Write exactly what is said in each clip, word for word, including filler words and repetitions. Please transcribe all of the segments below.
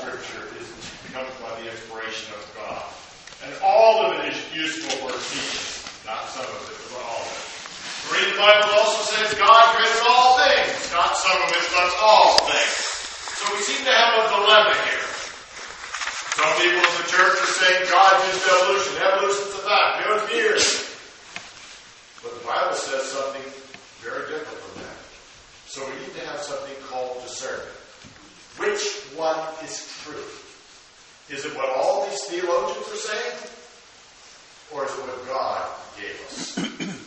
Scripture is comes by the inspiration of God. And all of it is useful for teaching. Not some of it, but all of it. The reading Bible also says God created all things. Not some of it, but all things. So we seem to have a dilemma here. Some people in the church are saying God used evolution. Evolution's a fact. Millions of years. But the Bible says something very different from that. So we need to have something called discernment. Which one is true? Is it what all these theologians are saying? Or is it what God gave us?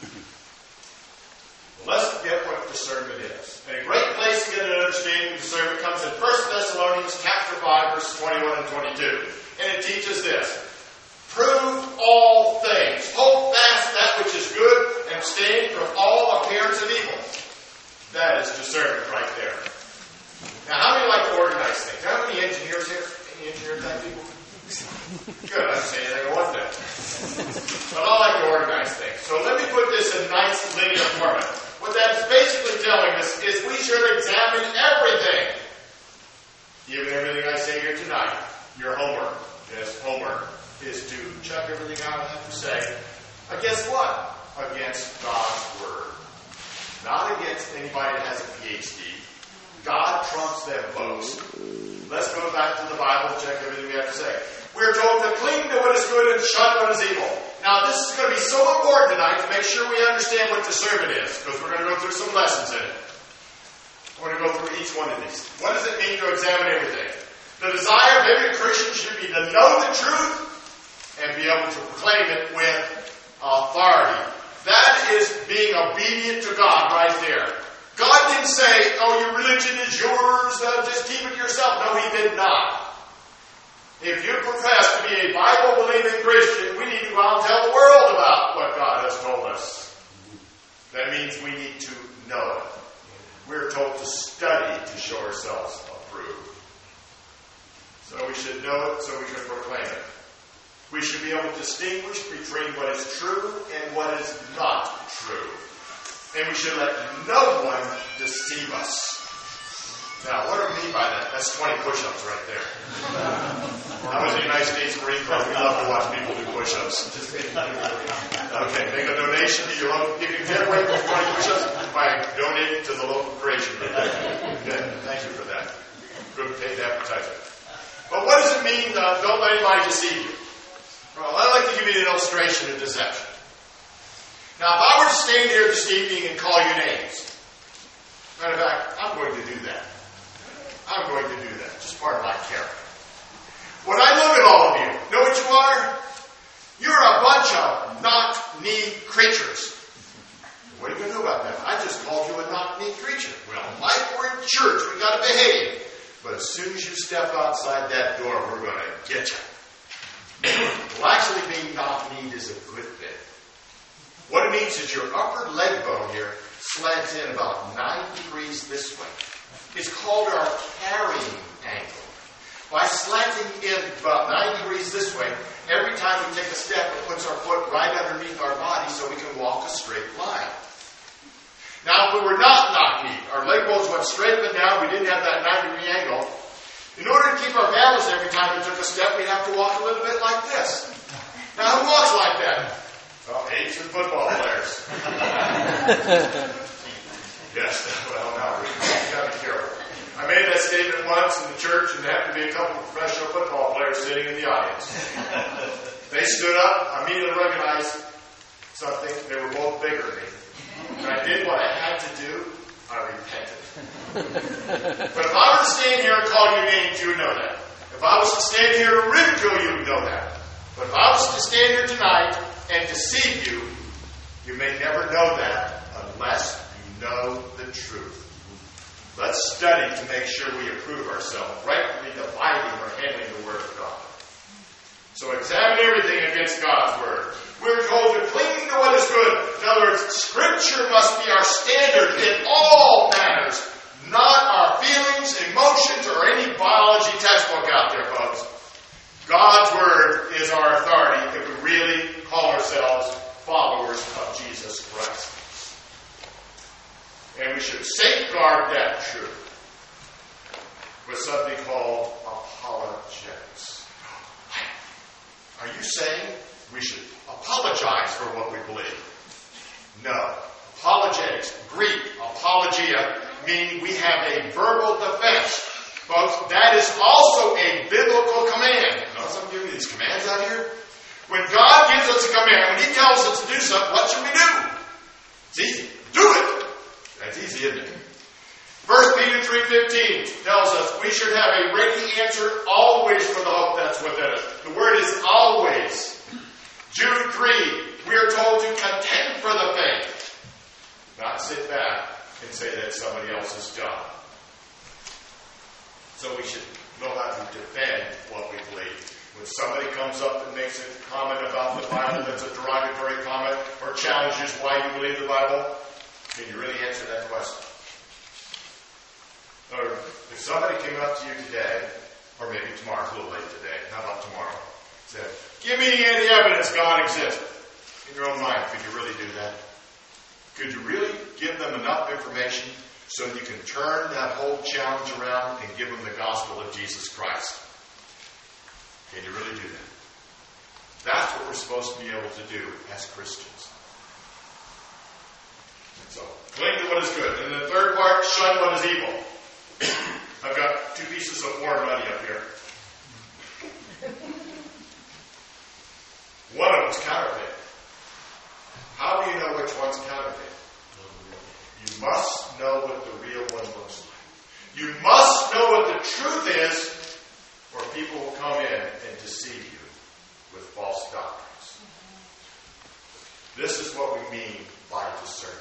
Well, let's get what discernment is. And a great place to get an understanding of discernment comes in First Thessalonians chapter five, verses twenty-one and twenty-two. And it teaches this. Prove all things. Hold fast that which is good, and abstain from all appearance of evil. That is discernment right there. Now, how many like to organize things? How many engineers here? Any engineer type people? Good, I'm saying they want that. But I like to organize things. So let me put this in nice linear format. What that's basically telling us is we should examine everything. Even everything I say here tonight. Your homework. Yes, homework is to check everything out I have to say. Against what? Against God's Word. Not against anybody that has a P H D. God trumps them, folks. Let's go back to the Bible and check everything we have to say. We're told to cling to what is good and shun what is evil. Now, this is going to be so important tonight to make sure we understand what discernment is, because we're going to go through some lessons in it. We're going to go through each one of these. What does it mean to examine everything? The desire of every Christian should be to know the truth and be able to proclaim it with authority. That is being obedient to God right there. God didn't say, oh, your religion is yours, uh, just keep it yourself. No, He did not. If you profess to be a Bible-believing Christian, we need to go out and tell the world about what God has told us. That means we need to know it. We're told to study to show ourselves approved. So we should know it so we can proclaim it. We should be able to distinguish between what is true and what is not true. And we should let no one deceive us. Now, what do I mean by that? That's twenty push-ups right there. I was in the United States Marine Corps. We love to watch people do push-ups. Okay, make a donation to your local. You can get away with twenty push-ups by donating to the local creation group. Good. Thank you for that. Good paid advertisement. But what does it mean, uh, don't let anybody deceive you? Well, I'd like to give you an illustration of deception. Now, if I were to stand here this evening and call you names, matter of fact, I'm going to do that. I'm going to do that. Just part of my character. When I look at all of you, know what you are? You're a bunch of knock-knee creatures. What are you going to do about that? I just called you a knock-knee creature. Well, like we're in church, we got to behave. But as soon as you step outside that door, we're going to get you. Well, actually, being knock-kneed is a good thing. What it means is your upper leg bone here slants in about nine degrees this way. It's called our carrying angle. By slanting in about nine degrees this way, every time we take a step, it puts our foot right underneath our body so we can walk a straight line. Now, if we were not knock-kneed, our leg bones went straight up and down, we didn't have that nine degree angle. In order to keep our balance every time we took a step, we'd have to walk a little bit like this. Now, who walks like that? Well, apes and football players. Yes, well, now we've got to be careful. I made that statement once in the church, and there happened to be a couple of professional football players sitting in the audience. They stood up. I immediately recognized something. They were both bigger than me. And I did what I had to do. I repented. But if I were to stand here and call you names, you would know that. If I was to stand here and ridicule you, you would know that. But if I was to stand here tonight and deceive you, you may never know that unless you know the truth. Let's study to make sure we approve ourselves, rightly dividing or handling the Word of God. So examine everything against God's Word. We're told to cling to what is good. In other words, Scripture must be our standard in all matters, not our feelings, emotions, or any biology textbook out there, folks. God's Word is our authority if we really call ourselves followers of Jesus Christ. And we should safeguard that truth with something called apologetics. a verbal defense. Folks, that is also a biblical command. Notice I'm giving you these commands out here. When God gives us a command, when He tells us to do something, what should we do? It's easy. Do it. That's easy, isn't it? First Peter three fifteen tells us we should have a ready answer always for the hope that's within us. The word is always. Jude three, we are told to contend for the faith. Not sit back and say that's somebody else's job. So we should know how to defend what we believe. When somebody comes up and makes a comment about the Bible that's a derogatory comment or challenges why you believe the Bible, can you really answer that question? Or if somebody came up to you today, or maybe tomorrow, it's a little late today, how about tomorrow? Said, give me any evidence God exists. In your own mind, could you really do that? Could you really give them enough information so you can turn that whole challenge around and give them the gospel of Jesus Christ? Can you really do that? That's what we're supposed to be able to do as Christians. And so, cling to what is good. And the third part, shun what is evil. I've got two pieces of foreign money up here. One of them's counterfeit. How do you know which one's counterfeit? You must know what the real one looks like. You must know what the truth is, or people will come in and deceive you with false doctrines. This is what we mean by discernment.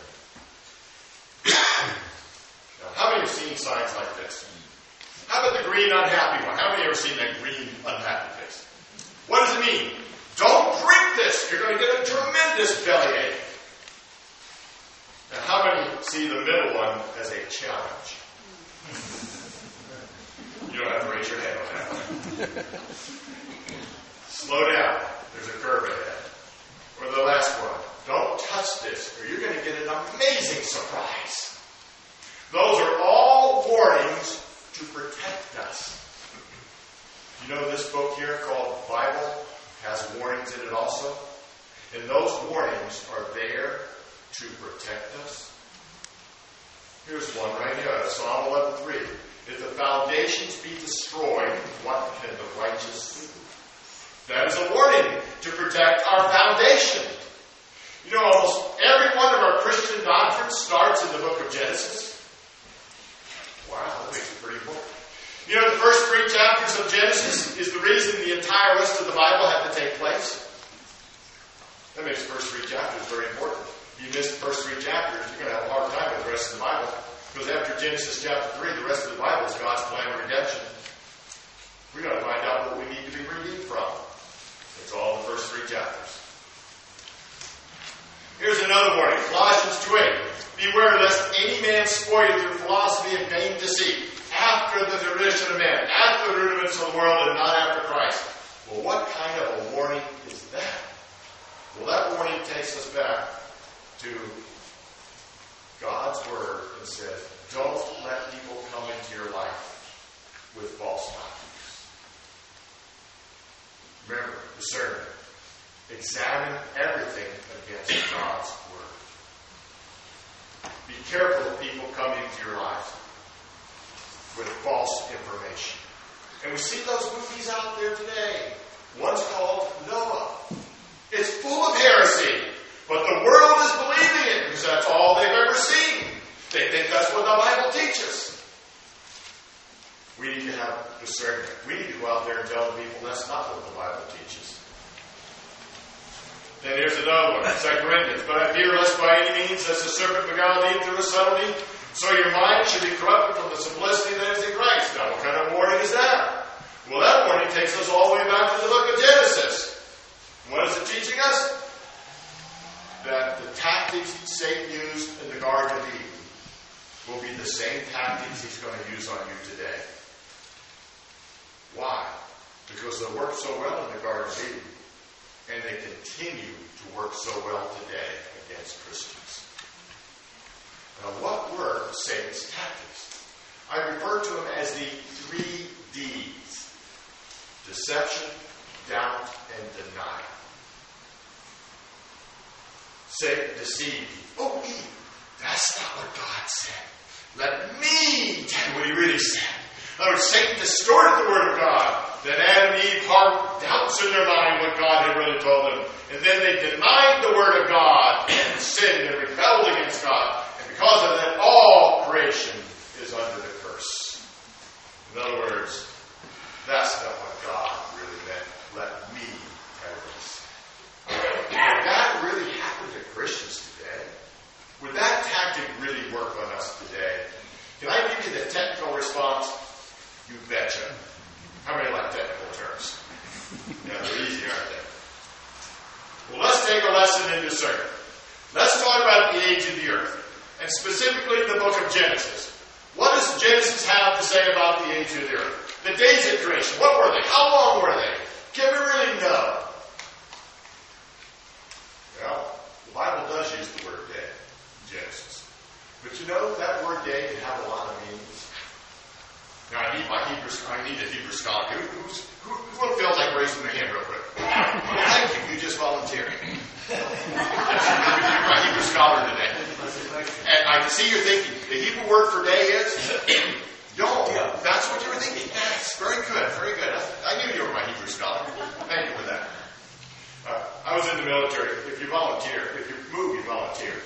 Now, how many have seen signs like this? How about the green unhappy one? How many have ever seen that green unhappy face? What does it mean? Don't drink this. You're going to get a tremendous bellyache. Now, how many see the middle one as a challenge? You don't have to raise your hand on that one. Slow down. There's a curve ahead. Or the last one. Don't touch this, or you're going to get an amazing surprise. Those are all warnings to protect us. You know this book here called Bible has warnings in it also? And those warnings are there to protect us. Here's one right here, Psalm eleven three. If the foundations be destroyed, what can the righteous do? That is a warning to protect our foundation. You know, almost every one of our Christian doctrines starts in the book of Genesis. Wow, that makes it pretty important. You know, the first three chapters of Genesis is the reason the entire rest of the Bible had to take place. That makes the first three chapters very important. If you miss the first three chapters, you're going to have a hard time with the rest of the Bible. Because after Genesis chapter three, the rest of the Bible is God's plan of redemption. We've got to find out what we need to be redeemed from. It's all the first three chapters. Here's another warning. Colossians two eight. Beware lest any man spoil you through philosophy and vain deceit, after the tradition of men, after the rudiments of the world, and not after Christ. Well, what kind of a warning is that? Well, that warning takes us back to God's Word and says, don't let people come into your life with false doctrines. Remember, discernment. Examine everything against God's Word. Be careful of people coming into your life with false information. And we see those movies out there today. One's called Noah. It's full of heresy. But the world is believing it because that's all they've ever seen. They think that's what the Bible teaches. We need to have discernment. We need to go out there and tell the people that's not what the Bible teaches. Then here's another one. Second Corinthians. But I fear lest by any means, as the serpent beguiled Eve through his subtlety, so your mind should be corrupted from the simplicity that is in Christ. Now, what kind of warning is that? Well, that warning takes us all the way back to the book of Genesis. What is it teaching us? That the tactics Satan used in the Garden of Eden will be the same tactics he's going to use on you today. Why? Because they worked so well in the Garden of Eden, and they continue to work so well today against Christians. Now, what were Satan's tactics? I refer to them as the three D's. Deception, doubt, and denial. Satan deceived Eve. Oh, Eve, that's not what God said. Let me tell you what he really said. In other words, Satan distorted the Word of God. Then Adam and Eve harbored doubts in their mind what God had really told them. And then they denied the Word of God and sinned and rebelled against God. And because of that, all creation is under the curse. In other words, that's not what God really meant. Let me tell you this. Would that really happen to Christians today? Would that tactic really work on us today? Can I give you the technical response? You betcha. How many like technical terms? Yeah, they're easy, aren't they? Well, let's take a lesson in discernment. Let's talk about the age of the earth, and specifically the book of Genesis. What does Genesis have to say about the age of the earth? The days of creation, what were they? How long were they? Can we really know? Well, the Bible does use the word day in Genesis. But you know, that word day can have a lot of meanings. Now, I need my Hebrew, I need a Hebrew scholar. Who, who's, who, who feels like raising their hand real quick? Thank you. You just volunteered. Yes, you're my Hebrew scholar today. And I can see you're thinking, the Hebrew word for day is yom. That's what you were thinking. Yes, very good, very good. I, I knew you were my Hebrew scholar. Thank you for that. Uh, I was in the military. If you volunteer, if you move, you volunteer.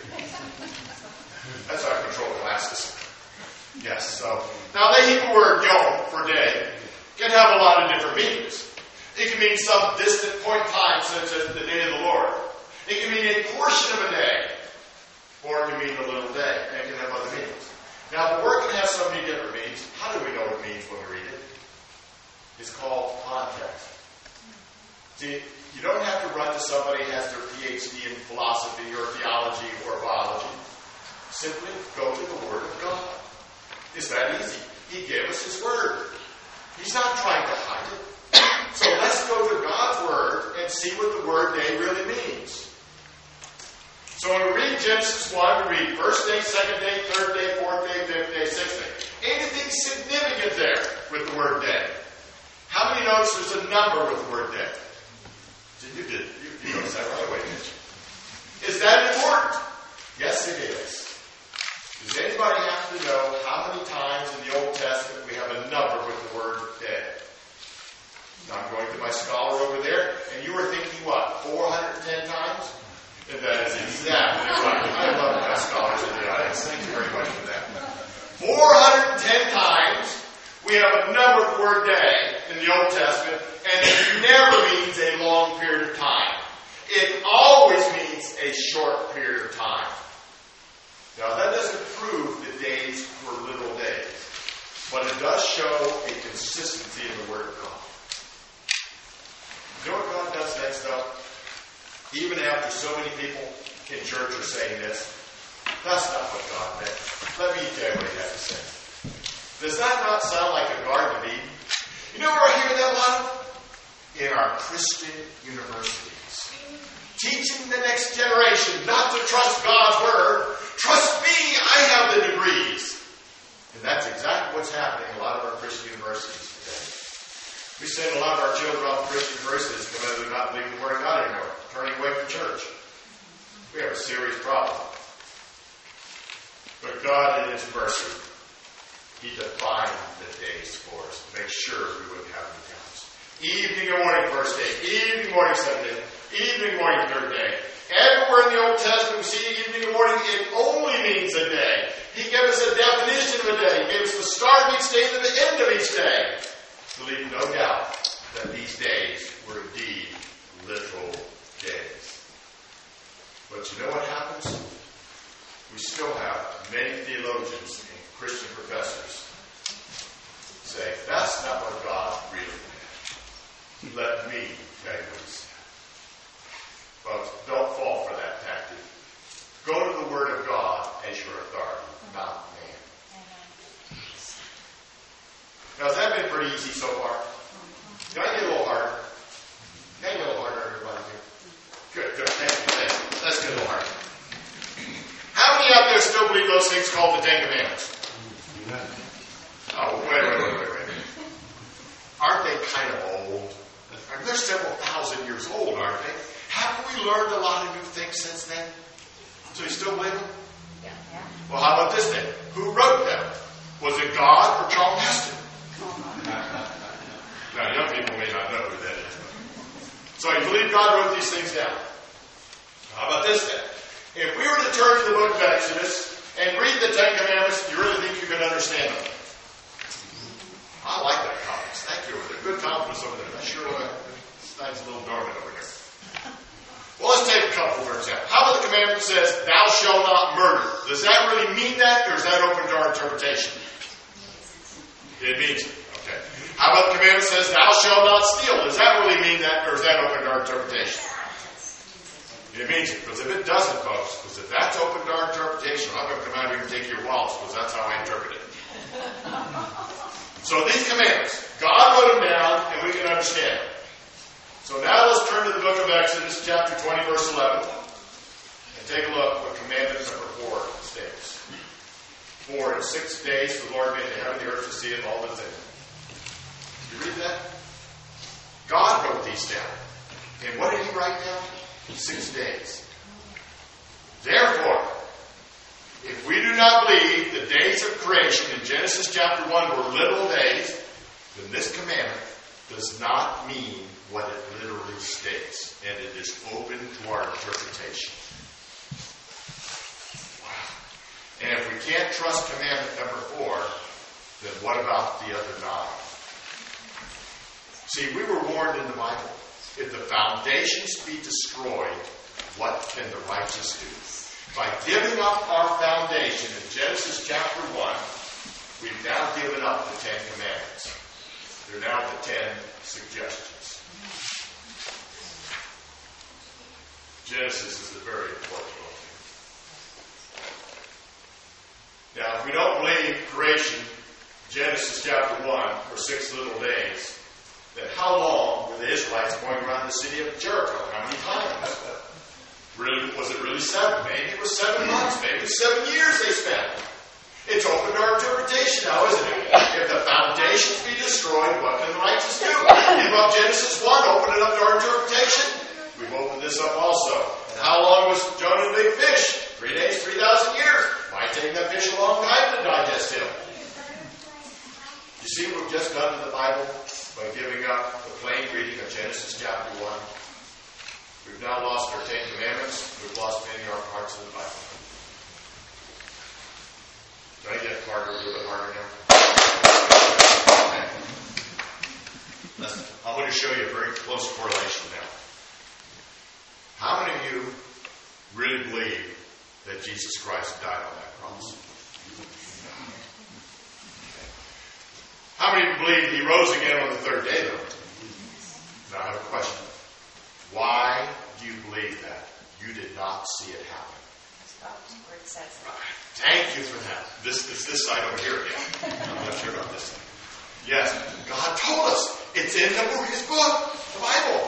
That's how I control classes. Yes, so now the Hebrew word yom for day can have a lot of different meanings. It can mean some distant point in time, such as the day of the Lord. It can mean a portion of a day, or it can mean a little day, and it can have other meanings. Now, the word can have so many different meanings. How do we know what it means when we read it? It's called context. See, you don't have to run to somebody who has their P H D in philosophy or theology or biology. Simply go to the Word of God. It's that easy. He gave us His Word. He's not trying to hide it. So let's go to God's Word and see what the word day really means. So when we read Genesis one, we read first day, second day, third day, fourth day, fifth day, sixth day. Anything significant there with the word day? How many notice there's a number with the word day? You did. You, you noticed that right away, didn't you? Is that important? Yes, it is. Does anybody have to know how many times in the Old Testament we have a number with the word day? I'm going to my scholar over there, and you were thinking what, four hundred ten times? And that is exactly right. I love my scholars in the audience. Thank you very much for that. four hundred ten times we have a number of word day in the Old Testament, and it never means a long period of time. It always means a short period of time. Now, that doesn't prove the days were literal days, but it does show a consistency in the Word of God. You know what God does next, though? Even after so many people in church are saying this, that's not what God meant. Let me tell you what He has to say. Does that not sound like a Garden of Eden? You know where I hear that a lot? In our Christian universities. Teaching the next generation not to trust God's Word. Trust me, I have the degrees. And that's exactly what's happening in a lot of our Christian universities today. We send a lot of our children off to Christian universities because they're not believing the Word of God anymore, turning away from church. We have a serious problem. But God, in His mercy, He defined the days for us to make sure we wouldn't have any doubts. Evening and morning, first day. Evening, morning, second day. Evening, morning, third day. Everywhere in the Old Testament we see evening and morning, it only means a day. He gave us a definition of a day. He gave us the start of each day and the end of each day. To leave no doubt that these days were indeed literal days. But you know what happens? We still have many theologians and Christian professors say, that's not what God really meant. Let me tell you what He said. Folks, don't fall for that tactic. Go to the Word of God as your authority, not man. Now, has that been pretty easy so far? Can I get a little harder? Can I get a little harder, everybody here? Good, good. Thank you, thank you. Let's get a little harder. How many out there still believe those things called the Ten Commandments? Oh, wait, wait, wait, wait, wait. Aren't they kind of old? They're several thousand years old, aren't they? Haven't we learned a lot of new things since then? So you still believe them? Yeah. Well, how about this then? Who wrote them? Was it God or Charlton Heston? Now, young people may not know who that is. So you believe God wrote these things down. How about this then? If we were to turn to the book of Exodus and read the Ten Commandments, do you really think you can understand them? I like that confidence. Thank you over there. Good confidence over there. I'm sure uh, Stein's a little dormant over here. Well, let's take a couple, for example. How about the commandment that says, thou shalt not murder? Does that really mean that, or is that open to our interpretation? It means it. Okay. How about the commandment that says, thou shalt not steal? Does that really mean that, or is that open to our interpretation? It means it. Because if it doesn't, folks, because if that's open to our interpretation, I'm going to come out here and take your wallets, because that's how I interpret it. So these commandments, God wrote them down, and we can understand them. So now let's turn to the book of Exodus, chapter twenty, verse eleven, and take a look what commandment number four states. For in six days the Lord made the heaven and the earth, to see it, all that's in it. You read that? God wrote these down. And what did he write down? Six days. Therefore, if we do not believe the days of creation in Genesis chapter one were literal days, then this commandment does not mean what it literally states, and it is open to our interpretation. Wow. And if we can't trust commandment number four, then what about the other nine? See, we were warned in the Bible, if the foundations be destroyed, what can the righteous do? By giving up our foundation in Genesis chapter one, we've now given up the Ten Commandments. They're now the Ten Suggestions. Genesis is a very important book. Now, if we don't believe creation, Genesis chapter one, for six little days, then how long were the Israelites going around the city of Jericho? How many times? Really, was it really seven? Maybe it was seven months. Maybe it was seven years they spent. It's open to our interpretation now, isn't it? If the foundations be destroyed, what can the righteous do? Give up Genesis one, open it up to our interpretation. We've opened this up also. And how long was Jonah the big fish? Three days, three thousand years. Might take that fish a long time to digest him. You see what we've just done in the Bible by giving up the plain reading of Genesis chapter one? We've now lost our Ten Commandments. We've lost many of our parts of the Bible. Did I get harder, a little bit harder now? Okay. Listen, I'm going to show you a very close correlation now. How many of you really believe that Jesus Christ died on that cross? How many of you believe he rose again on the third day, though? Now I have a question. Why do you believe that? You did not see it happen. Where it says it. Right. Thank you for that. This is this side over here again. I'm not sure about this side. Yes, God told us. It's in the book, his book, the Bible.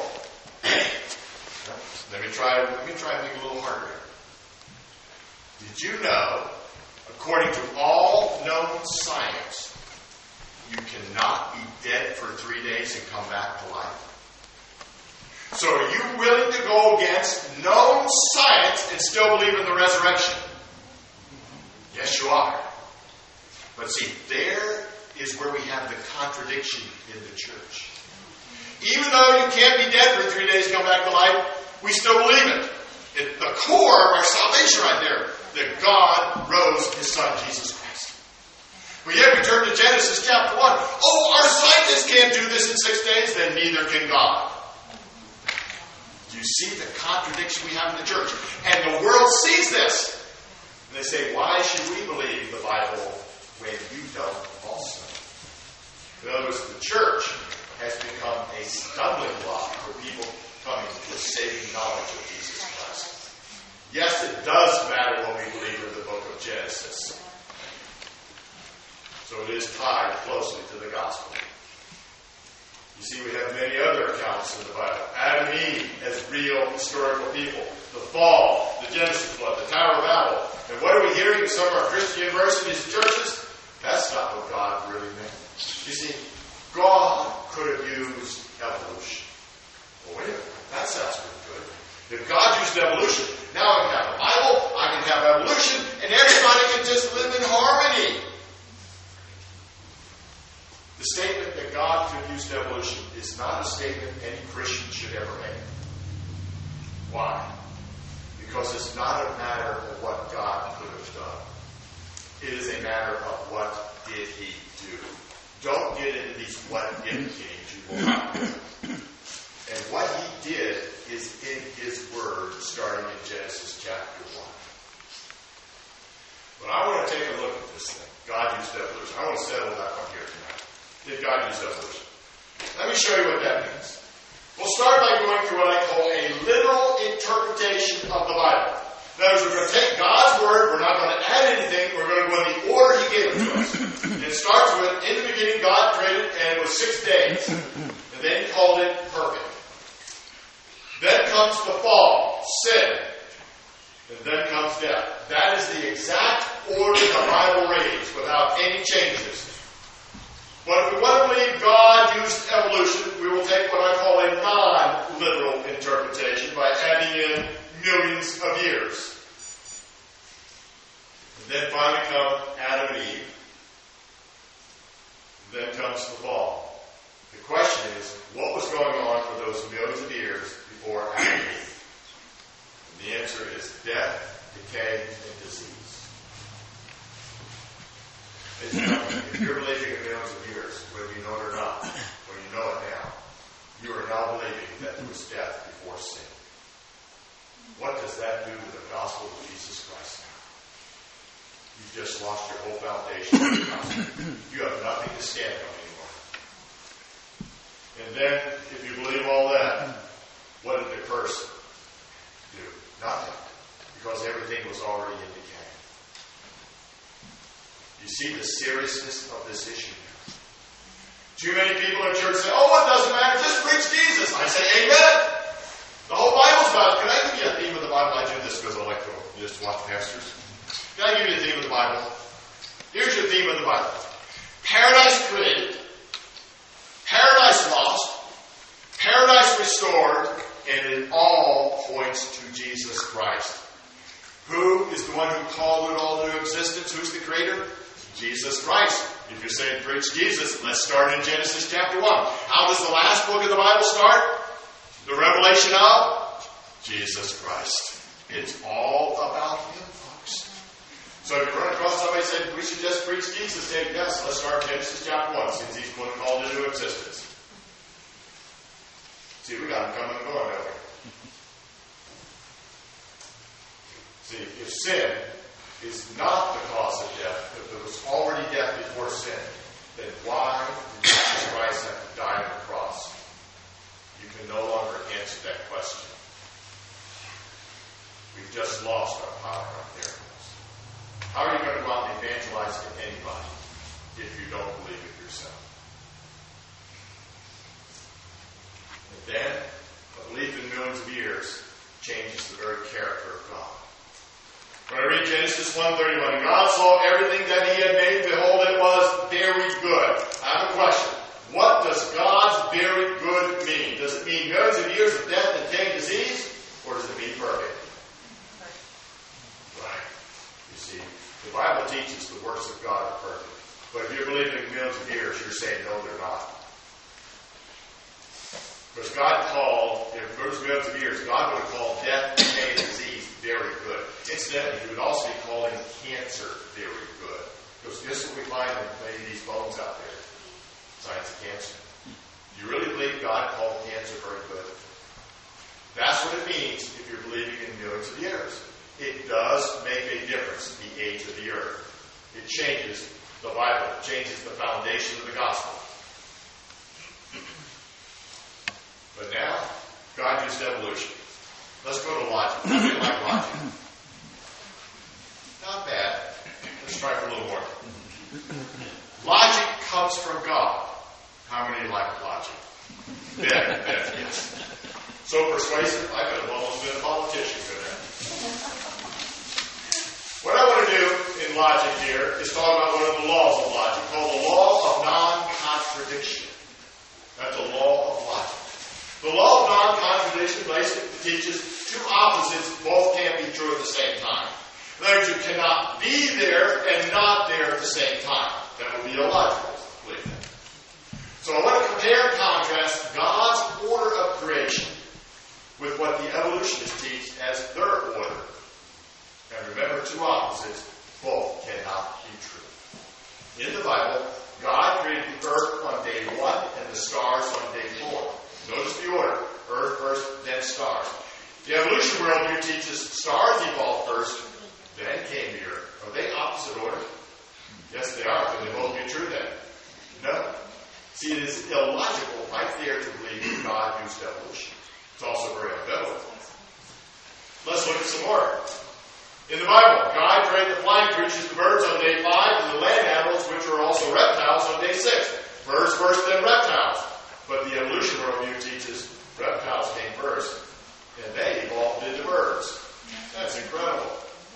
Let me try. Let me try and make it a little harder. Did you know, according to all known science, you cannot be dead for three days and come back to life? So are you willing to go against known science and still believe in the resurrection? Yes, you are. But see, there is where we have the contradiction in the church. Even though you can't be dead for three days and come back to life, we still believe it. It's the core of our salvation right there, that God rose his Son, Jesus Christ. But yet we turn to Genesis chapter one. Oh, our scientists can't do this in six days, then neither can God. Do you see the contradiction we have in the church? And the world sees this. And they say, why should we believe the Bible when you don't also? In other words, the church has become a stumbling block for people coming to the saving knowledge of Jesus Christ. Yes, it does matter what we believe in the book of Genesis. So it is tied closely to the gospel. You see, we have many other accounts in the Bible. Adam and Eve as real historical people. The fall, the Genesis flood, the Tower of Babel. And what are we hearing in some of our Christian universities and churches? That's not what God really meant. You see, God could have used evolution. Well, wait a minute. That sounds pretty good. If God used evolution, now I can have the Bible, I can have evolution, and everybody to just live in harmony. The statement that God produced evolution is not a statement any Christian should ever make. Why? Because it's not a matter of what God could have done. It is a matter of what did he do. Don't get into these what if games. You will not do. And what he did is in his word, starting in Genesis chapter one. But I want to take a look at this thing. God used evolution. I want to settle that one here tonight. Did God use evolution? Let me show you what that means. We'll start by going through what I call a literal interpretation of the Bible. In other words, we're going to take God's word, we're not going to add anything, we're going to go in the order he gave it to us. And it starts with, in the beginning God created, and it was six days. And then he called it perfect. Then comes the fall, sin. And then comes death. That is the exact order the Bible reads, without any changes. But if we want to believe God used evolution, we will take what I call a non-literal interpretation by adding in millions of years. And then finally come Adam and Eve. And then comes the fall. The question is, what was going on for those millions of years before Adam and Eve? And the answer is death, decay, and disease. If you're believing in millions of years, whether you know it or not, when you know it now, you are now believing that there was death before sin. What does that do to the gospel of Jesus Christ now? You've just lost your whole foundation of the gospel. You have nothing to stand on anymore. And then, if you believe all that, what did the curse do? Nothing. Because everything was already in decay. You see the seriousness of this issue now. Too many people in church say, oh, it doesn't matter, just preach Jesus. I say, amen. The whole Bible's about it. Can I give you a theme of the Bible? I do this because I like to just watch pastors. Can I give you a theme of the Bible? Here's your theme of the Bible. Paradise created, paradise lost, paradise restored, and it all points to Jesus Christ. Who is the one who called it all into existence? Who's the creator? Jesus Christ. If you're saying preach Jesus, let's start in Genesis chapter one. How does the last book of the Bible start? The revelation of Jesus Christ. It's all about him, folks. So if you run across somebody saying we should just preach Jesus, say yes, let's start Genesis chapter one, since he's put it all into existence. See, we got him coming and going, don't we? See, if sin is not the cause of death, if there was already death before sin, then why did Jesus Christ have to die on the cross? You can no longer answer that question. We've just lost our power up there. How are you going to go out and evangelize to anybody if you don't believe it yourself? And then, a belief in millions of years changes the very character of God. When I read Genesis one thirty-one, God saw everything that he had made, behold, it was very good. I have a question. What does God's very good mean? Does it mean millions of years of death, decay, and disease? Or does it mean perfect? Right. You see, the Bible teaches the works of God are perfect. But if you're believing in millions of years, you're saying, no, they're not. Because God called, if there was millions of years, God would have called death, decay, and disease very good. Incidentally, he would also be calling cancer very good. Because this is what we find in many of these bones out there. Signs of cancer. Do you really believe God called cancer very good? That's what it means if you're believing in millions of years. It does make a difference, the age of the earth. It changes the Bible. It changes the foundation of the gospel. But now, God used evolution. Let's go to logic. How do you like logic? Not bad. Let's try for a little more. Logic comes from God. How many like logic? Ben, Ben, yes. So persuasive, I could have almost been a politician, couldn't I? What I want to do in logic here is talk about one of the laws of logic called the law of non-contradiction. That's a law of logic. The law of non-contradiction basically teaches two opposites both can't be true at the same time. In other words, you cannot be there and not there at the same time. That would be illogical, believe me. So I want to compare and contrast God's order of creation with what the evolutionists teach as their order. And remember, two opposites, both cannot be true. In the Bible, God created the earth on day one and the stars on day four. Notice the order. Earth first, then stars. The evolution worldview teaches stars evolved first, then came the earth. Are they opposite order? Yes, they are. Can they both be true then? No. See, it is illogical right there to believe that God used evolution. It's also very unbiblical. Let's look at some more. In the Bible, God created the flying creatures, the birds on day five, and the land animals, which are also reptiles, on day six. Birds first, then reptiles. But the evolution worldview teaches reptiles came first, and they evolved into birds. That's incredible.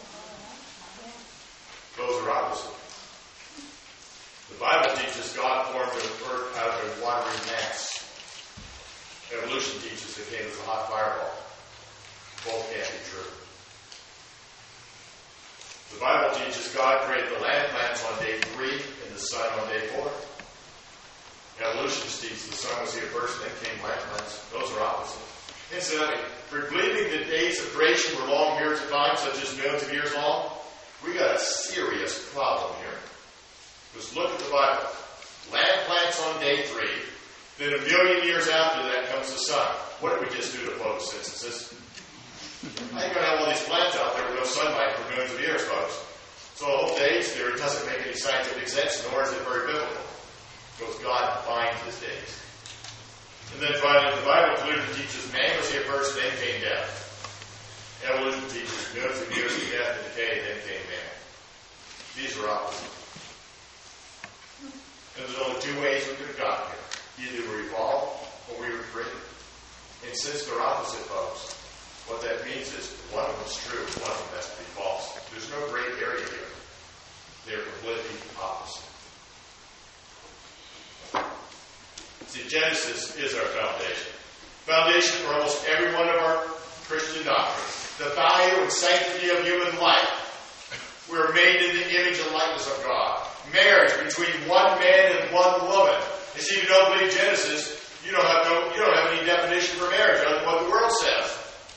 Those are opposite. The Bible teaches God formed the earth out of a watery mass. Evolution teaches it came as a hot fireball. Both can't be true. The Bible teaches God created the land plants on day three and the sun on day four. Evolutionists teach the sun was here first and then came land plants. Those are opposite. Incidentally, for believing that days of creation were long periods of time, such as millions of years long, we got a serious problem here. Just look at the Bible. Land plants on day three, then a million years after that comes the sun. What did we just do to photosynthesis? How are you going to have all these plants out there with no sunlight for millions of years, folks? So the whole days theory doesn't make any scientific sense, nor is it very biblical. Because God defines his days. And then finally, the Bible clearly teaches man was here first, then came death. Evolution teaches millions of years of death and decay, then came man. These are opposite. And there's only two ways we could have gotten here. Either we evolved or we were created. And since they're opposite, folks, what that means is one of them's true, one of them has to be false. There's no gray area here. They're completely opposite. See, Genesis is our foundation. Foundation for almost every one of our Christian doctrines. The value and sanctity of human life. We're made in the image and likeness of God. Marriage between one man and one woman. You see, if you don't believe Genesis, you don't have no, you don't have any definition for marriage other than what the world says.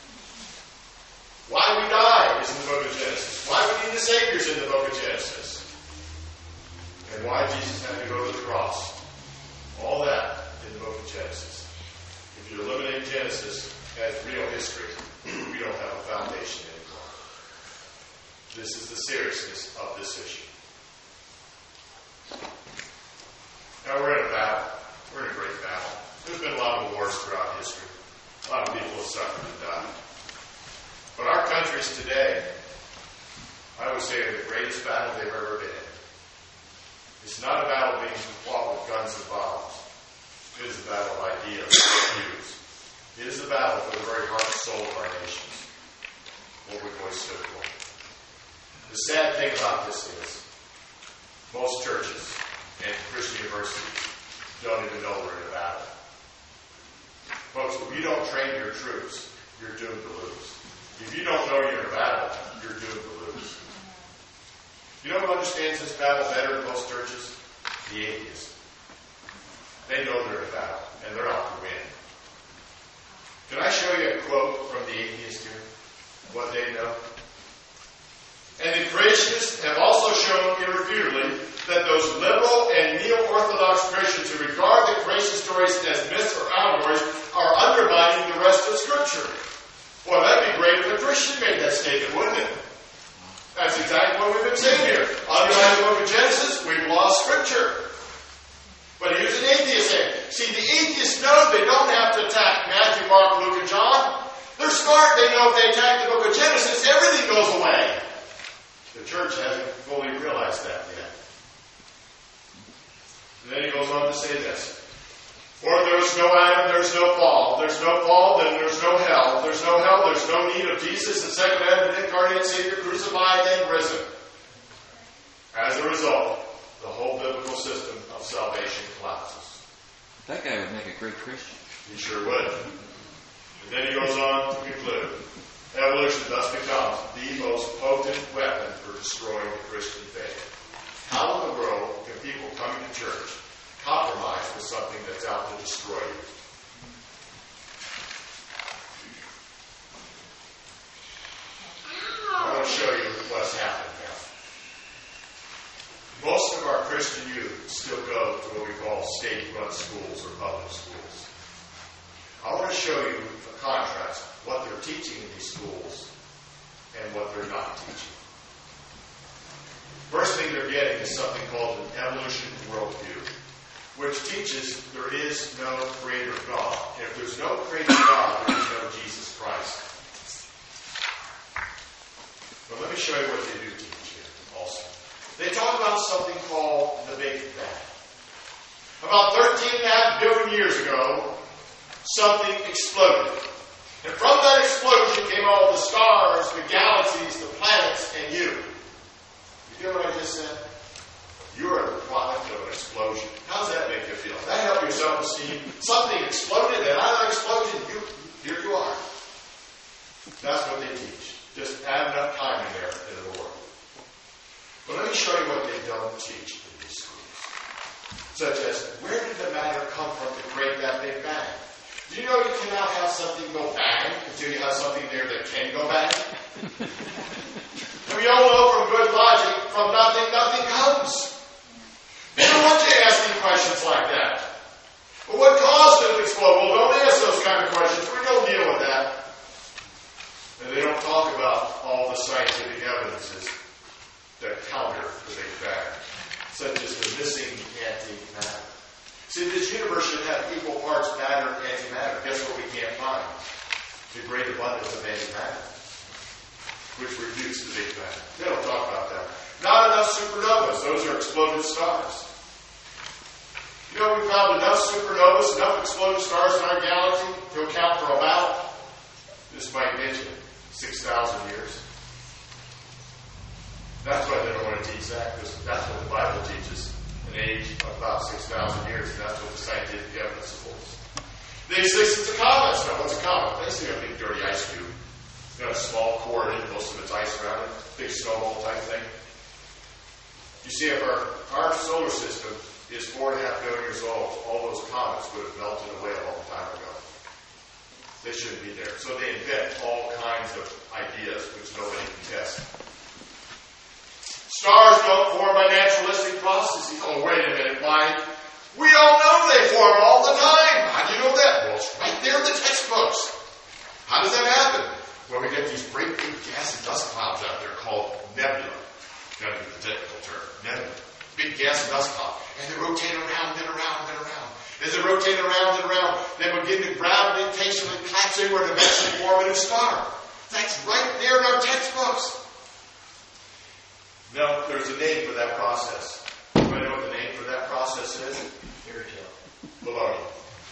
Why we die is in the book of Genesis. Why we need the Savior is in the book of Genesis. And why Jesus had to go to the cross. All that in the book of Genesis. If you're eliminating Genesis as real history, we don't have a foundation anymore. This is the seriousness of this issue. Now we're in a battle. We're in a great battle. There's been a lot of wars throughout history. A lot of people have suffered and died. But our countries today, I would say, are the greatest battle they've ever been in. It's not a battle being fought with guns and bombs. It is a battle of ideas and views. It is a battle for the very heart and soul of our nations. What we've always stood for. The sad thing about this is, most churches and Christian universities don't even know we're in a battle. Folks, if you don't train your troops, you're doomed to lose. If you don't know you're in a battle, you're doomed to lose. You know who understands this battle better than most churches? The atheists. They know they're in a battle, and they're out to win. Can I show you a quote from the atheist here? What they know? And the creationists have also shown irrefutably that those liberal and neo-orthodox Christians who regard the creation stories as myths or allegories are undermining the rest of Scripture. Well, that'd be great if a Christian made that statement, wouldn't it? That's exactly what we've been saying here. Underlying the book of Genesis, we've lost Scripture. But here's an atheist saying, see, the atheists know they don't have to attack Matthew, Mark, Luke, and John. They're smart. They know if they attack the book of Genesis, everything goes away. The church hasn't fully realized that yet. And then he goes on to say this. For there's no Adam, there's no fall. There's no fall, then there's no hell. There's no hell, there's no need of Jesus, the second Adam, the incarnate Savior, crucified and risen. As a result, the whole biblical system of salvation collapses. That guy would make a great Christian. He sure would. And then he goes on to conclude. Evolution thus becomes the most potent weapon for destroying the Christian faith. How in the world can people coming to church compromise with something that's out to destroy you? I want to show you what's happened now. Most of our Christian youth still go to what we call state-run schools or public schools. I want to show you a contrast, what they're teaching in these schools and what they're not teaching. First thing they're getting is something called an evolution worldview, which teaches there is no creator God. And if there's no creator God, there is no Jesus Christ. But let me show you what they do teach here also. They talk about something called the Big Bang. About thirteen and a half billion years ago, something exploded. And from that explosion came all the stars, the galaxies, the planets, and you. You hear what I just said? You are the product of an explosion. How does that make you feel? Does that help your self-esteem? Something exploded, and out of that explosion, you, here you are. That's what they teach. Just add enough time in there in the Lord. But let me show you what they don't teach in these schools. Such as, where did the matter come from to create that Big Bang? Do you know you cannot have something go bang until you have something there that can go bang? And we all know from good logic, from nothing, nothing comes. They don't want you asking questions like that. But what caused it to explode? Well, don't ask those kind of questions. We don't deal with that. And they don't talk about all the scientific evidences that counter the Big Bang, such as the missing antimatter. See, this universe should have equal parts matter and antimatter. Guess what we can't find? The great abundance of antimatter, which refutes the Big Bang. They don't talk about that. Not enough supernovas. Those are exploded stars. You know, we found enough supernovas, enough exploded stars in our galaxy to account for about, this might mention, six thousand years. That's why they don't want to teach that, because that's what the Bible teaches. An age of about six thousand years, and that's what the scientific evidence supports. They say it's a comet. So what's a comet? They see a big dirty ice cube. It's got a small core in it, most of it's ice around it, big snowball type thing. You see, if our, our solar system is four and a half billion years old, all those comets would have melted away a long time ago. They shouldn't be there. So they invent all kinds of ideas which nobody can test. Stars don't form by naturalistic processes. Oh, wait a minute, Mike. We all know they form all the time. How do you know that? Well, it's right there in the textbooks. How does that happen? Well, we get these great big gas and dust clouds out there called nebula. That'd be the technical term. Nebula. Big gas and dust cloud. And they rotate around and around and around. As they rotate around and around, they begin to gravitationally collapse inward and eventually form a new star. That's right there in our textbooks. No, there's a name for that process. Anybody know what the name for that process is? Fairy tale. Baloney.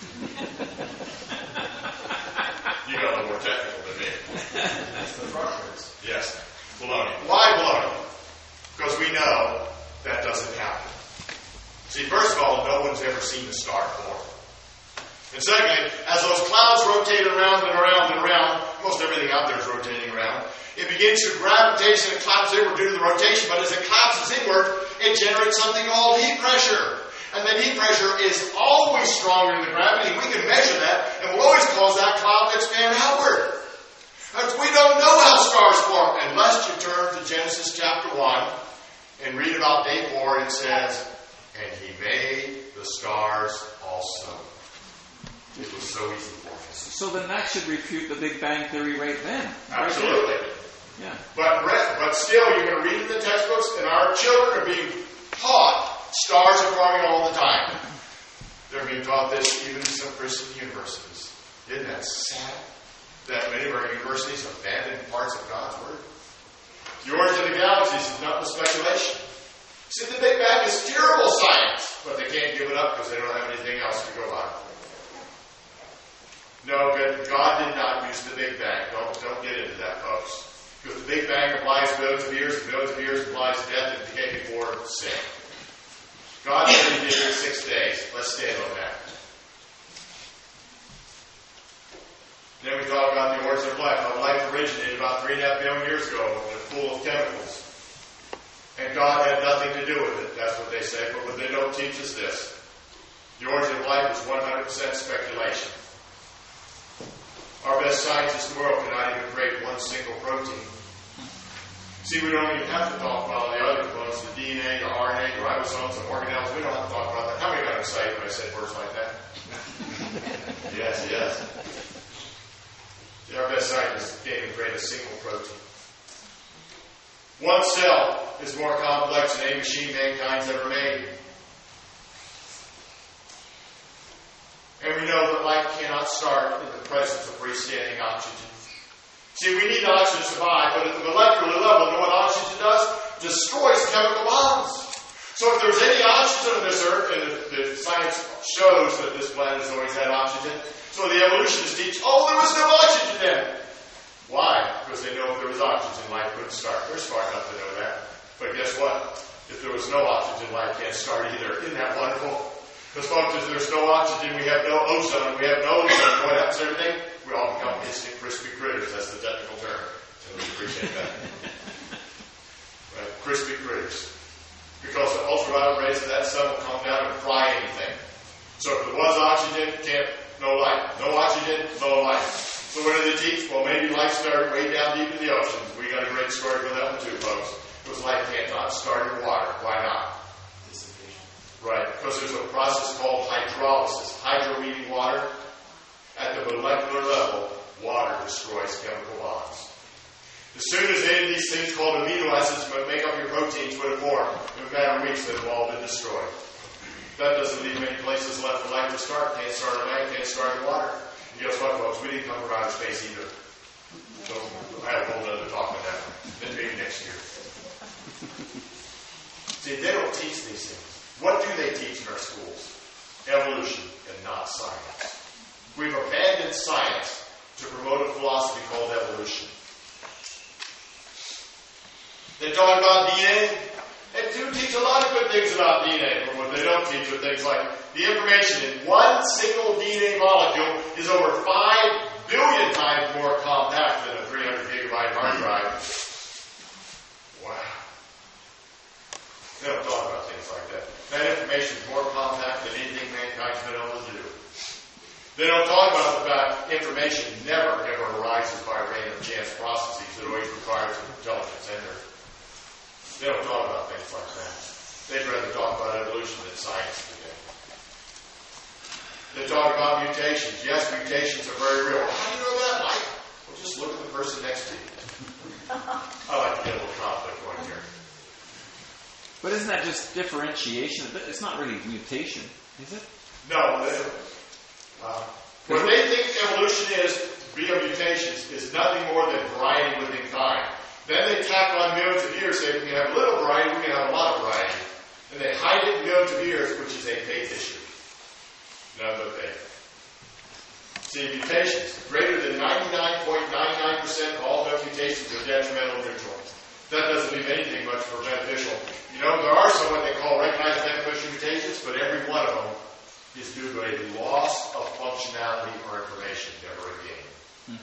You got a little more technical than me. That's the progress. Yes. Baloney. Why baloney? Because we know that doesn't happen. See, first of all, no one's ever seen a star form. And secondly, as those clouds rotate around and around and around, most everything out there is rotating around, it begins to gravitation and collapse inward due to the rotation, but as it collapses inward, it generates something called heat pressure. And the heat pressure is always stronger than the gravity. We can measure that, and we'll always cause that cloud to expand outward. But we don't know how stars form unless you turn to Genesis chapter one and read about day four. It says, and he made the stars also. It was so easy for him. So then that should refute the Big Bang Theory right then. Absolutely. Right yeah. But, but still, you're going to read in the textbooks, and our children are being taught stars are forming all the time. They're being taught this even in some Christian universities. Isn't that sad? That many of our universities abandon parts of God's Word. The origin of the galaxies is nothing but speculation. See, the Big Bang is terrible science, but they can't give it up because they don't have anything else to go by. No, but God did not use the Big Bang. Don't, don't get into that, folks. Because the Big Bang implies billions of years, and billions of years implies death and decay before sin. God said he did it in six days. Let's stand on that. Then we talk about the origin of life, how life originated about three and a half billion years ago, and full of chemicals. And God had nothing to do with it. That's what they say. But what they don't teach us this. The origin of life is one hundred percent speculation. Our best scientists in the world cannot even create one single protein. See, we don't even have to talk about the other components, the D N A, the R N A, the ribosomes, the organelles. We don't have to talk about that. How many got excited when I said words like that? Yes, yes. See, our best scientists can't even create a single protein. One cell is more complex than any machine mankind's ever made. And we know that life cannot start in the presence of freestanding oxygen. See, we need oxygen to survive, but at the molecular level, you know what oxygen does? Destroys chemical bonds. So if there's any oxygen on this earth, and the, the science shows that this planet has always had oxygen, so the evolutionists teach, oh, there was no oxygen then. Why? Because they know if there was oxygen, life couldn't start. They're smart enough to know that. But guess what? If there was no oxygen, life can't start either. Isn't that wonderful? Because folks, if there's no oxygen, we have no ozone. We have no ozone. What happens to everything? We all become instant crispy critters. That's the technical term. So we appreciate that. Right? Crispy critters. Because the ultraviolet rays of that sun will come down and fry anything. So if there was oxygen, can't, no life. No oxygen, no life. So what do they teach? Well, maybe life started way down deep in the oceans. We got a great story for that one too, folks. Because life can't not start in water. Why not? Dissipation. Right. Because there's a process called hydrolysis. Hydro meaning water. At the molecular level, water destroys chemical bonds. As soon as any of these things called amino acids make up your proteins would have formed, in a matter of weeks they've all been destroyed. That doesn't leave many places left for life to start. Can't start in land, can't start in water. And guess what, folks? We didn't come from outer space either. So I have a whole other talk on that. Then maybe next year. See, they don't teach these things. What do they teach in our schools? Evolution and not science. We've abandoned science to promote a philosophy called evolution. They talk about D N A. They do teach a lot of good things about D N A, but what they don't teach are things like the information in one single D N A molecule is over five billion times more compact than a three hundred gigabyte hard drive. Wow. They don't talk about things like that. That information is more compact than anything mankind's been able to do. They don't talk about the fact information never, ever arises by random chance processes. It always requires intelligence in there. They don't talk about things like that. They'd rather talk about evolution than science today. They talk about mutations. Yes, mutations are very real. How do you know that, Mike? Well, just look at the person next to you. I like to get a little conflict going here. But isn't that just differentiation? It's not really mutation, is it? No. They, uh, what they think evolution is, via mutations, is nothing more than variety within kind. Then they tack on millions of years, say we can have a little variety, we can have a lot of variety. And they hide it in millions of years, which is a faith issue. None but faith. See, mutations, greater than ninety-nine point nine nine percent of all known mutations are detrimental or neutral. That doesn't leave anything much for beneficial. You know, there are some what they call recognized beneficial mutations, but every one of them is due to a loss of functionality or information, never a gain. Hmm.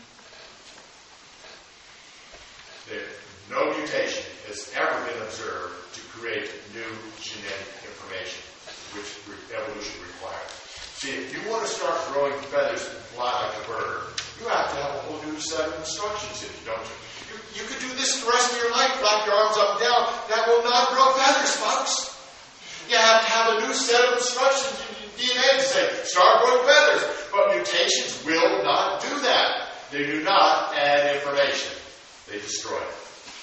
There, no mutation has ever been observed to create new genetic information, which evolution requires. See, if you want to start growing feathers and fly like a bird, you have to have a whole new set of instructions in you, don't you? You, you could do this the rest of your life, flap your arms up and down. That will not grow feathers, folks. You have to have a new set of instructions in your D N A to say, start growing feathers. But mutations will not do that. They do not add information. They destroy it.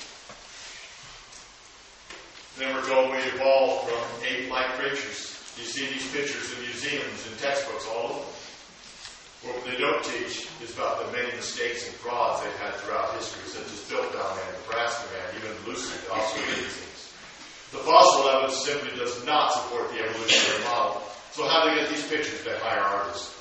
Then we're told we evolved from ape-like creatures. You see these pictures in museums and textbooks all over. What they don't teach is about the many mistakes and frauds they've had throughout history, such as Piltdown Man, Nebraska Man, even Lucy, also things. The fossil evidence simply does not support the evolutionary model. So how do they get these pictures? They hire artists.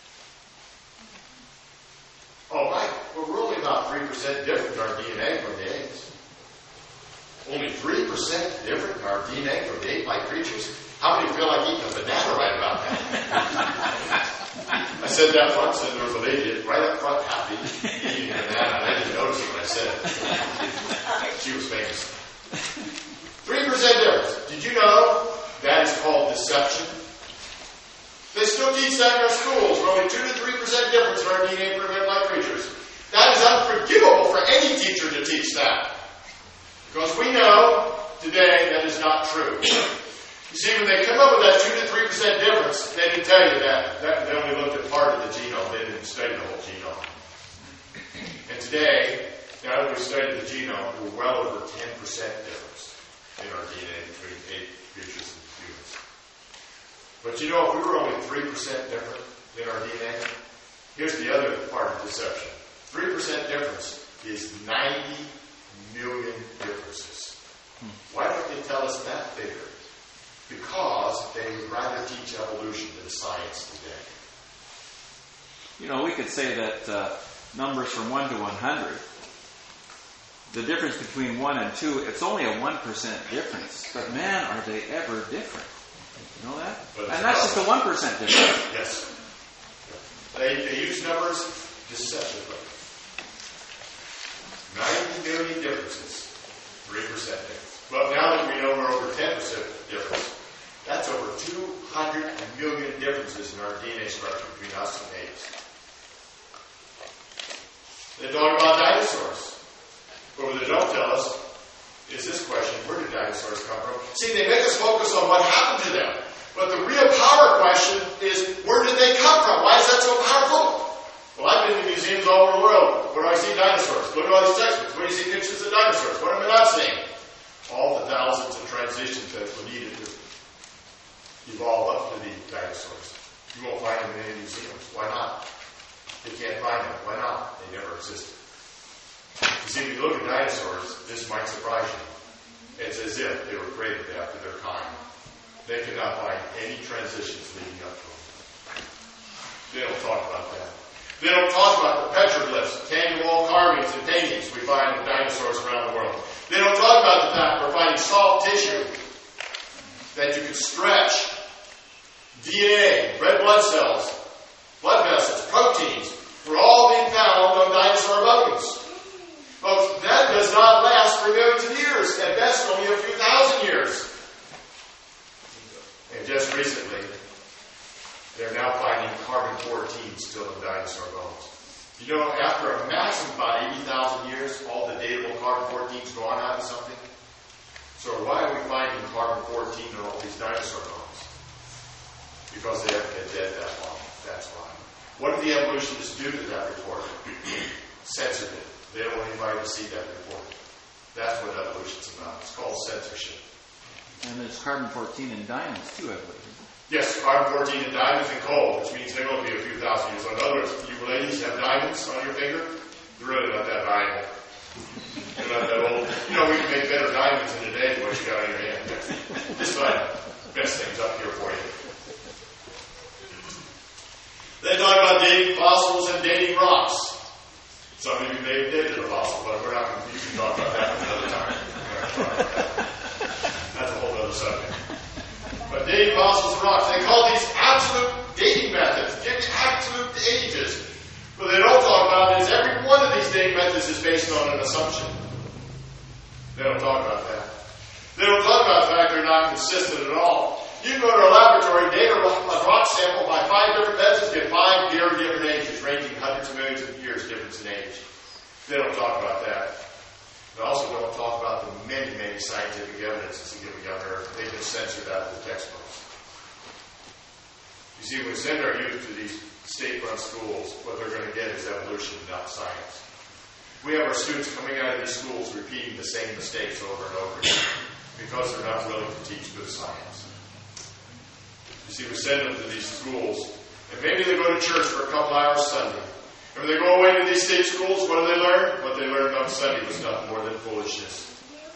Oh, Mike, well, we're only about three percent different in our D N A from the apes. Only three percent different in our D N A from the ape-like creatures? How many feel like eating a banana right about that? I said that once, and there was a lady right up front happy eating a banana, and I didn't notice it when I said it. She was famous. three percent difference. Did you know that is called deception? They still teach that in our schools. We're only two to three percent difference in our D N A prevent-like creatures. That is unforgivable for any teacher to teach that. Because we know today that is not true. You see, when they come up with that two to three percent difference, they didn't tell you that. that. They only looked at part of the genome. They didn't study the whole genome. And today, now that we've studied the genome, we're well over ten percent difference in our D N A between ape creatures and humans. But you know, if we were only three percent different in our D N A, here's the other part of deception. three percent difference is ninety million differences. Why don't they tell us that figure? Because they would rather teach evolution than science today. You know, we could say that uh, numbers from one to one hundred, the difference between one and two, it's only a one percent difference. But man, are they ever different. You know that? And that's just a one percent difference. Yes. They, they use numbers deceptively. ninety million differences, three percent difference. Well, now that we know we're over ten percent difference, that's over two hundred million differences in our D N A structure between us and apes. They talk about dinosaurs. But what they don't tell us is this question: where did dinosaurs come from? See, they make us focus on what happened to them. But the real power question is, where did they come from? Why is that so powerful? Well, I've been to museums all over the world. Where do I see dinosaurs? Look at all these textbooks. Where do you see pictures of dinosaurs? What am I not seeing? All the thousands of transitions that were needed to evolve up to the dinosaurs. You won't find them in any museums. Why not? They can't find them. Why not? They never existed. You see, if you look at dinosaurs, this might surprise you. It's as if they were created after their kind. They could not find any transitions leading up to them. They don't talk about that. They don't talk about the petroglyphs, canyon wall carvings and paintings we find of dinosaurs around the world. They don't talk about the fact we're finding soft tissue that you can stretch, D N A, red blood cells, blood vessels, proteins, were all being found on dinosaur bones. Folks, that does not last for millions of years. At best, only a few thousand years. And just recently, they're now finding carbon fourteen still in dinosaur bones. You know, after a maximum of about eighty thousand years, all the datable carbon fourteen's gone out of something. So why are we finding carbon fourteen in all these dinosaur bones? Because they haven't been dead that long. That's why. What did the evolutionists do to that report? Censored it. They don't want anybody to see that report. That's what evolution's about. It's called censorship. And there's carbon fourteen in diamonds too, I believe. Yes, carbon fourteen in diamonds and coal, which means they're going to be a few thousand years old. In other words, you ladies have diamonds on your finger, they're really not that valuable. They're not that old. You know, we can make better diamonds in a day than what you got on your hand. Just trying to mess things up here for you. They talk about dating fossils and dating rocks. Some of you may have dated a fossil, but we're not going to, you can talk about that another time. That's a whole other subject. But dating fossils and rocks, they call these absolute dating methods. Give you absolute ages. What they don't talk about is every one of these dating methods is based on an assumption. They don't talk about that. They don't talk about the fact they're not consistent at all. You can go to a laboratory, date a rock sample by five different methods, get five very different ages, ranging hundreds of millions of years difference in age. They don't talk about that. They also don't talk about the many, many scientific evidences given on Earth. They've been censored out of the textbooks. You see, when we send our youth to these state-run schools, what they're going to get is evolution, not science. We have our students coming out of these schools repeating the same mistakes over and over again because they're not willing to teach good science. You see, we send them to these schools, and maybe they go to church for a couple hours Sunday. And when they go away to these state schools, what do they learn? What they learned on Sunday was nothing more than foolishness.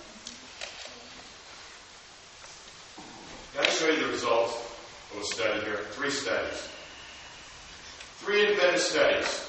Can I show you the results of a study here? Three studies. Three independent studies.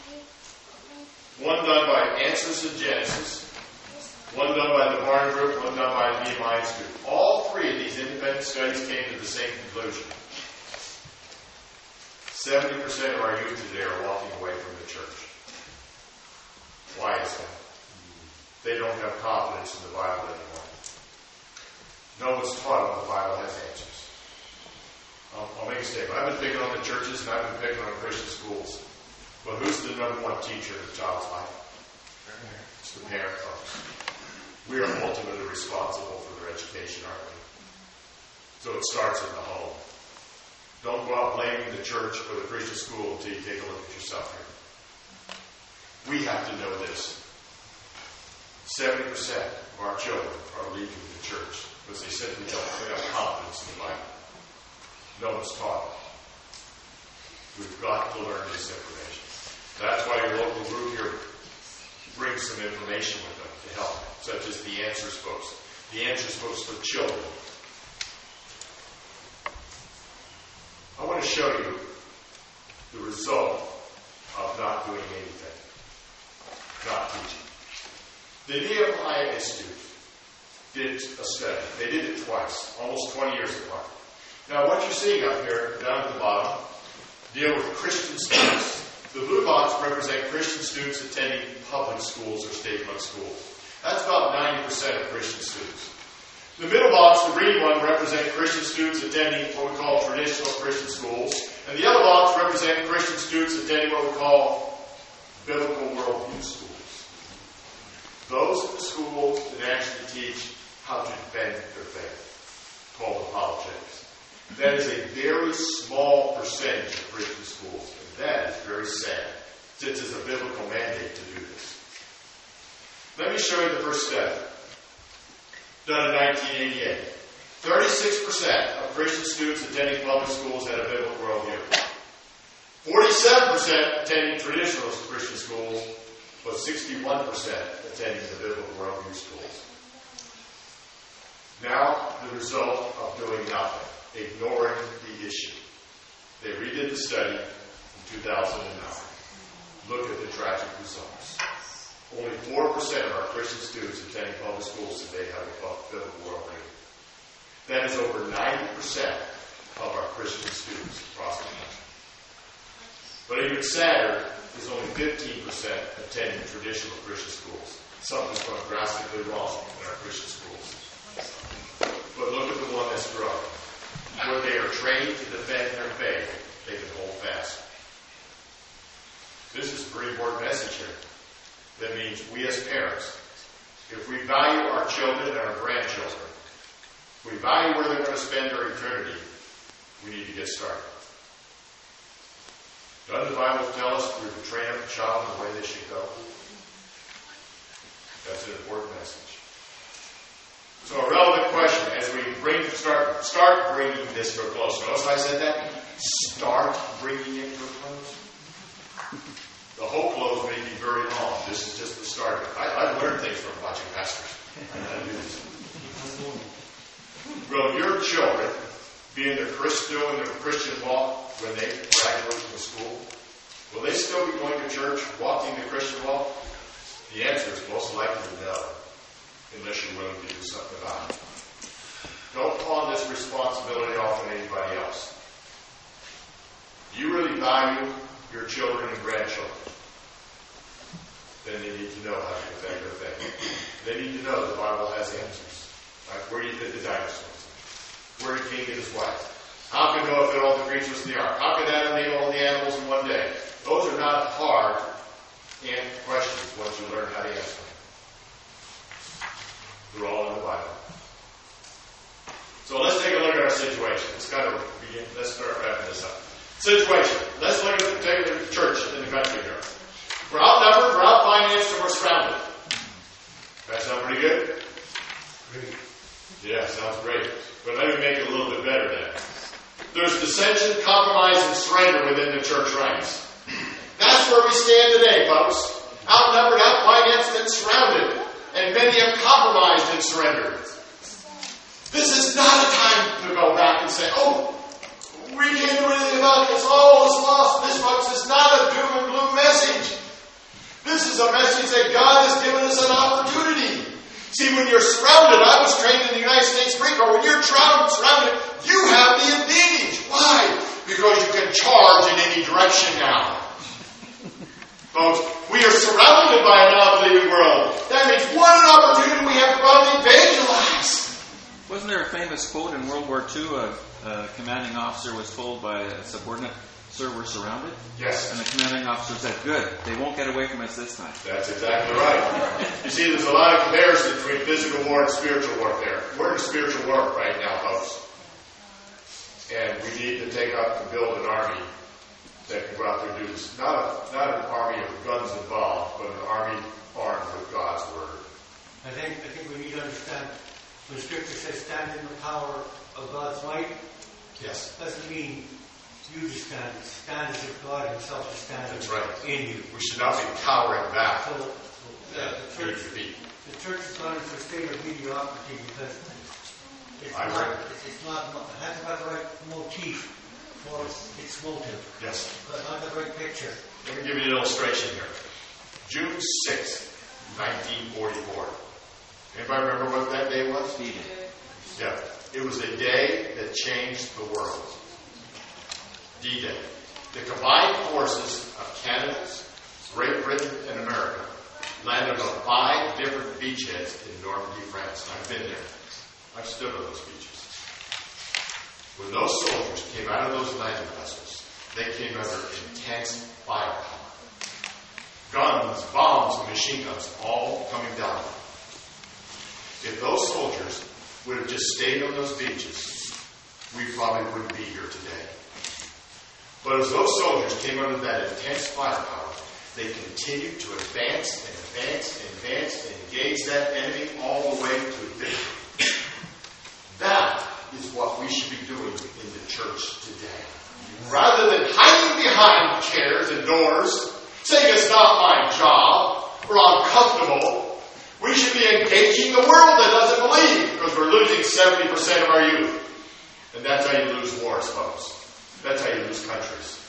One done by Answers in Genesis, one done by the Barna Group, one done by the Nehemiah Institute. All three of these independent studies came to the same conclusion. seventy percent of our youth today are walking away from the church. Why is that? They don't have confidence in the Bible anymore. No one's taught them the Bible has answers. I'll, I'll make a statement. I've been picking on the churches and I've been picking on Christian schools. But who's the number one teacher in the child's life? It's the parent, folks. We are ultimately responsible for their education, aren't we? So it starts in the home. Don't go out blaming the church or the Christian school until you take a look at yourself here. We have to know this. seventy percent of our children are leaving the church because they simply don't have confidence in the Bible. No one's taught it. We've got to learn this information. That's why your local group here brings some information with them to help, such as the Answers books. The Answers books for children. I want to show you the result of not doing anything, not teaching. The Nehemiah Institute did a study. They did it twice, almost twenty years apart. Now, what you're seeing up here, down at the bottom, deal with Christian students. The blue box represent Christian students attending public schools or state-run schools. That's about ninety percent of Christian students. The middle box, the green one, represent Christian students attending what we call traditional Christian schools. And the yellow box represent Christian students attending what we call biblical worldview schools. Those are the schools that actually teach how to defend their faith, called apologetics. That is a very small percentage of Christian schools. And that is very sad, since it's a biblical mandate to do this. Let me show you the first step. Done in nineteen eighty-eight. thirty-six percent of Christian students attending public schools had a biblical worldview. forty-seven percent attending traditional Christian schools, but sixty-one percent attending the biblical worldview schools. Now, the result of doing nothing, ignoring the issue. They redid the study in two thousand nine. Look at the tragic results. Only four percent of our Christian students attending public schools today have a biblical worldview. That is over ninety percent of our Christian students across the country. But even sadder is only fifteen percent attending traditional Christian schools. Something's gone drastically wrong in our Christian schools. But look at the one that's growing. Where they are trained to defend their faith, they can hold fast. This is a pretty important message here. That means we as parents, if we value our children and our grandchildren, if we value where they're going to spend their eternity, we need to get started. Doesn't the Bible tell us we're to train up a child in the way they should go? That's an important message. So a relevant question as we bring start start bringing this to a close. Notice I said that? Start bringing it to a close. The whole close may be very long. This is just the start. I, I've learned things from watching pastors. I do this. Will your children be in their Christian, in their Christian walk when they graduate from school? Will they still be going to church, walking the Christian walk? The answer is most likely no, unless you're willing to do something about it. Don't pawn this responsibility off on anybody else. Do you really value your children and grandchildren? Then they need to know how to defend their faith. They need to know the Bible has answers. Like where did the dinosaurs? Where did King and his wife? How can Noah fit all the creatures in the ark? How can Adam name all the animals in one day? Those are not hard questions once you learn how to answer them. They're all in the Bible. So let's take a look at our situation. Let's kind of begin. Let's start wrapping this up. Situation. Let's look at the particular church in the country here. We're outnumbered, we're outfinanced, and we're surrounded. That sound pretty good? Great. Yeah, sounds great. But let me make it a little bit better then. There's dissension, compromise, and surrender within the church ranks. That's where we stand today, folks. Outnumbered, outfinanced, and surrounded. And many have compromised and surrendered. This is not a time to go back and say, oh, we can't do anything about this. All is lost. This much is not a doom and gloom message. This is a message that God has given us an opportunity. See, when you're surrounded, I was trained in the United States Marine Corps. When you're surrounded, you have the advantage. Why? because you can charge in any direction now. Folks, we are surrounded by an unbelieving world. That means what an opportunity we have to go out and evangelize. Wasn't there a famous quote in World War Two? A, a commanding officer was told by a subordinate, "Sir, we're surrounded." Yes. And the commanding officer said, "Good, they won't get away from us this time." That's exactly right. You see, there's a lot of comparison between physical war and spiritual warfare. We're in spiritual war right now, folks. And we need to take up and build an army that can go out there and do this. Not, a, not an army of guns and bombs, but an army armed with God's Word. I think, I think we need to understand when Scripture says stand in the power of God's might, Yes. doesn't mean you to stand. Stand as if God Himself is standing That's right. in you. We should not be cowering back. So, so uh, the Need church, to be. the church has gone into a state of mediocrity because it's I not, agree. it's, it's not, it hasn't got the right motif for its motive, Yes. but not the right picture. Let me give you an illustration here. June sixth, nineteen forty-four. Anybody remember what that day was? D-Day. Yeah. It was a day that changed the world. D-Day. The combined forces of Canada, Great Britain, and America landed on five different beachheads in Normandy, France. I've been there. I've stood on those beaches. When those soldiers came out of those landing vessels, they came under intense firepower. Guns, bombs, and machine guns all coming down. If those soldiers would have just stayed on those beaches, we probably wouldn't be here today. But as those soldiers came under that intense firepower, they continued to advance and advance and advance and engage that enemy all the way to victory. That is what we should be doing in the church today. Rather than hiding behind chairs and doors, saying it's not my job, or I'm comfortable, we should be engaging the world that doesn't believe, because we're losing seventy percent of our youth. And that's how you lose wars, folks. That's how you lose countries.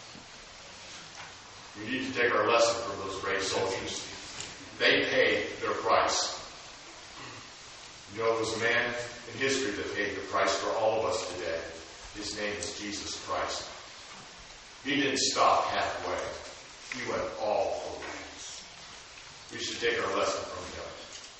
We need to take our lesson from those brave soldiers. They paid their price. You know, there was a man in history that paid the price for all of us today. His name is Jesus Christ. He didn't stop halfway. He went all the way. We should take our lesson from him.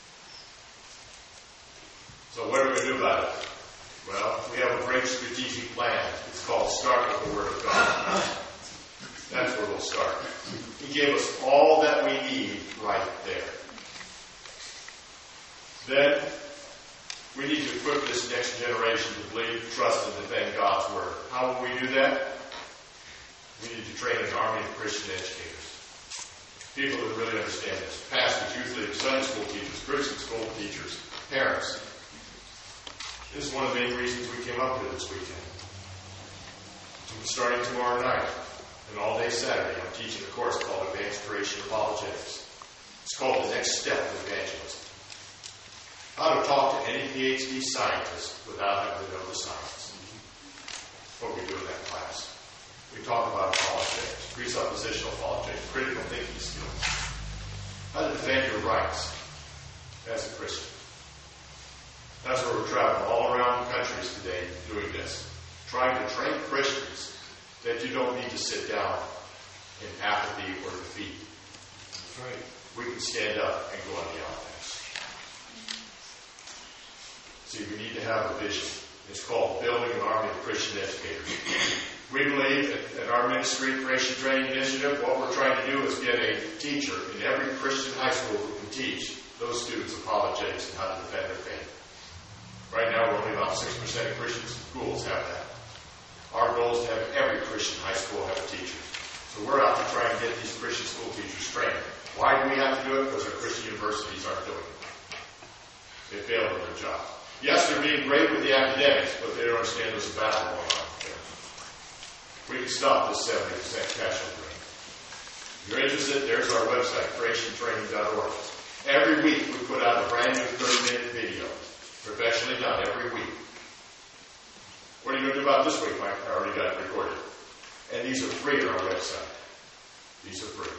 So what are we going to do about it? Well, we have a great strategic plan. It's called Start with the Word of God. That's where we'll start. He gave us all that we need right there. Then, we need to equip this next generation to believe, trust, and defend God's Word. How will we do that? We need to train an army of Christian educators. People that really understand this. Pastors, youth leaders, Sunday school teachers, Christian school teachers, parents. This is one of the main reasons we came up here this weekend. Starting tomorrow night and all day Saturday, I'm teaching a course called Advanced Creation Apologetics. It's called The Next Step of Evangelism. How to talk to any P H D scientist without having to know the science. What we do in that class. We talk about apologetics, presuppositional apologetics, critical thinking skills. How to defend your rights as a Christian. That's where we're traveling all around countries today doing this. Trying to train Christians that you don't need to sit down in apathy or defeat. That's right. We can stand up and go on the offense. See, we need to have a vision. It's called Building an Army of Christian Educators. We believe at, at our ministry, Creation Training Initiative, what we're trying to do is get a teacher in every Christian high school who can teach those students apologetics and how to defend their faith. Right now, we're only about six percent of Christian schools have that. Our goal is to have every Christian high school have a teacher. So we're out to try and get these Christian school teachers trained. Why do we have to do it? Because our Christian universities aren't doing it. They failed in their job. Yes, they're being great with the academics, but they don't understand there's a battle going on there. We can stop this seventy percent casualty rate. If you're interested, there's our website, creation training dot org. Every week we put out a brand new thirty-minute video. Professionally done every week. What are you going to do about this week, Mike? I already got it recorded. And these are free on our website. These are free.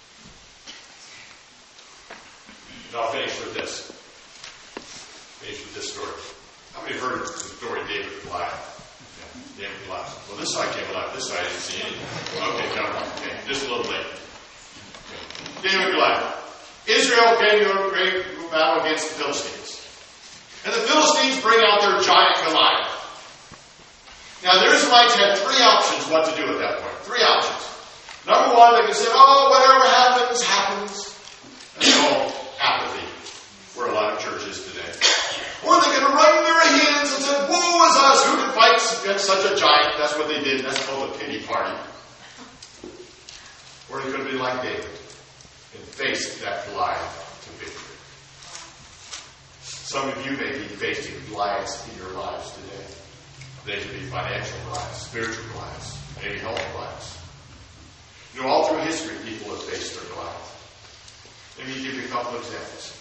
And I'll finish with this. Finish with this story. How many have heard of the story of David and Goliath? Yeah. David and Goliath. Well, this side came alive. This side I didn't see anything. Okay, never mind. Okay, just a little late. Okay. David and Goliath. Israel came to a great battle against the Philistines. And the Philistines bring out their giant Goliath. Now, the Israelites had three options what to do at that point. Three options. Number one, they could say, oh, whatever happens, happens. That's all apathy, where a lot of churches today. Or they could wrung their hands and say, woe is us, who can fight against such a giant? That's what they did. That's called a pity party. Or they could have been like David and faced that Goliath to victory. Some of you may be facing Goliaths in your lives today. They could be financial Goliaths, spiritual Goliaths, maybe health Goliaths. You know, all through history, people have faced their Goliath. Let me give you a couple of examples.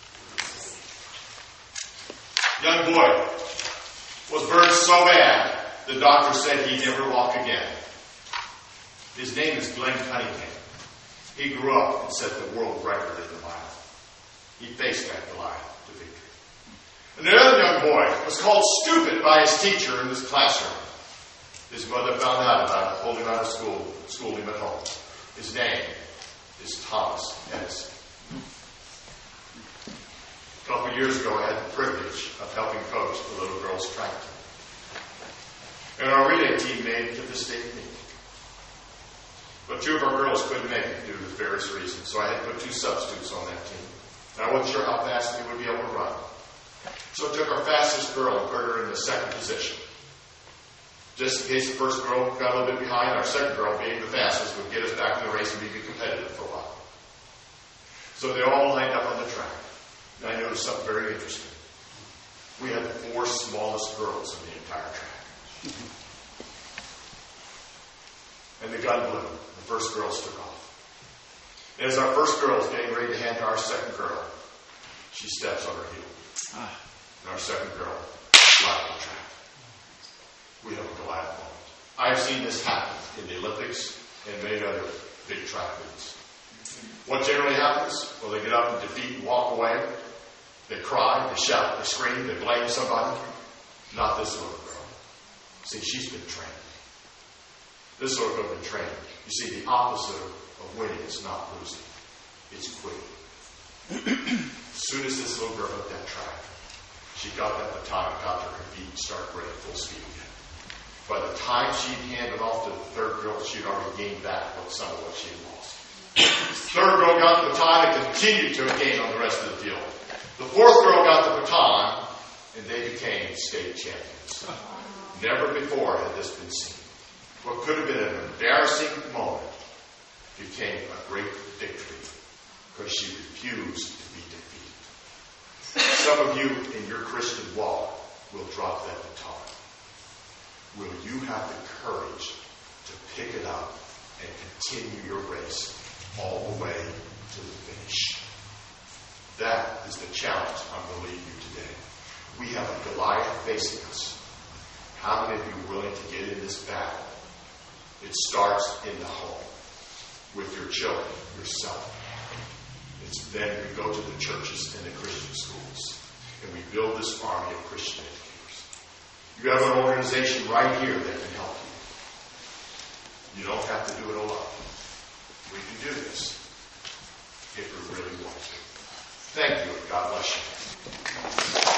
Young boy was burned so bad, the doctor said he'd never walk again. His name is Glenn Cunningham. He grew up and set the world record in the Bible. He faced that Goliath to victory. And another young boy was called stupid by his teacher in his classroom. His mother found out about it, pulled him out of school, schooled him at home. His name is Thomas Edison. A couple of years ago, I had the privilege of helping coach the little girls' track team. And our relay team made it to the state meet. But two of our girls couldn't make it due to various reasons, so I had to put two substitutes on that team. And I wasn't sure how fast they would be able to run. So I took our fastest girl and put her in the second position. Just in case the first girl got a little bit behind, our second girl, being the fastest, would get us back in the race and we'd be competitive for a while. So they all lined up on the track. And I noticed something very interesting. We had the four smallest girls in the entire track. And the gun blew. The first girls took off. And as our first girl is getting ready to hand to our second girl, she steps on her heel. And our second girl flies on the track. We have a Goliath moment. I've seen this happen in the Olympics and many other big track meets. What generally happens? Well, they get up and defeat and walk away. They cry, they shout, they scream, they blame somebody. Not this little girl. See, she's been trained. This little girl has been trained. You see, the opposite of winning is not losing. It's quitting. As soon as this little girl hit that track, she got that baton, got to her feet, and started running full speed again. By the time she'd handed off to the third girl, she'd already gained back what some of what she had lost. The third girl got the baton and continued to gain on the rest of the field. The fourth girl got the baton, and they became state champions. Never before had this been seen. What could have been an embarrassing moment became a great victory because she refused to be defeated. Some of you in your Christian walk will drop that baton. Will you have the courage to pick it up and continue your race all the way to the finish? That is the challenge I'm going to leave you today. We have a Goliath facing us. How many of you are willing to get in this battle? It starts in the home, with your children, yourself. It's then we go to the churches and the Christian schools, and we build this army of Christian educators. You have an organization right here that can help you. You don't have to do it alone. We can do this if we really want to. Thank you, and God bless you.